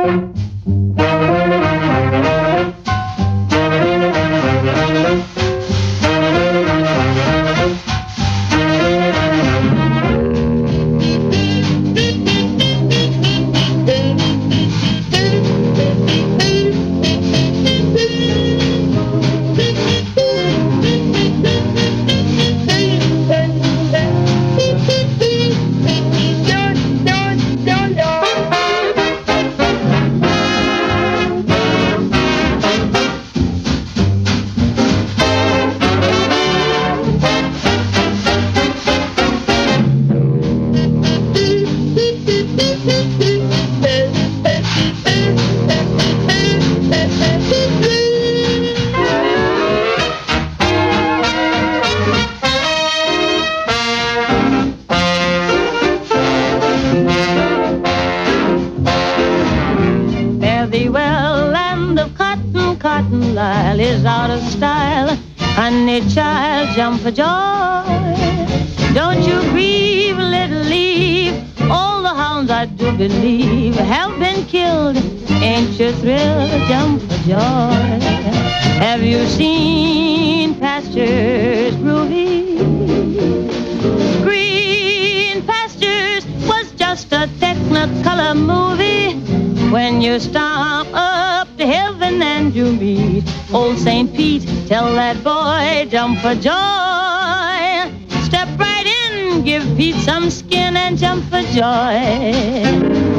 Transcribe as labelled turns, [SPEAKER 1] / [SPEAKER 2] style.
[SPEAKER 1] Cotton Lyle is out of style. Honey child, jump for joy. Don't you grieve, little leaf. All the hounds, I do believe, have been killed. Ain't you thrilled? Jump for joy. Have you seen pastures groovy? Green Pastures was just a Technicolor movie. When you stomp up to heaven and you meet old St. Pete, tell that boy, jump for joy. Step right in, give Pete some skin and jump for joy.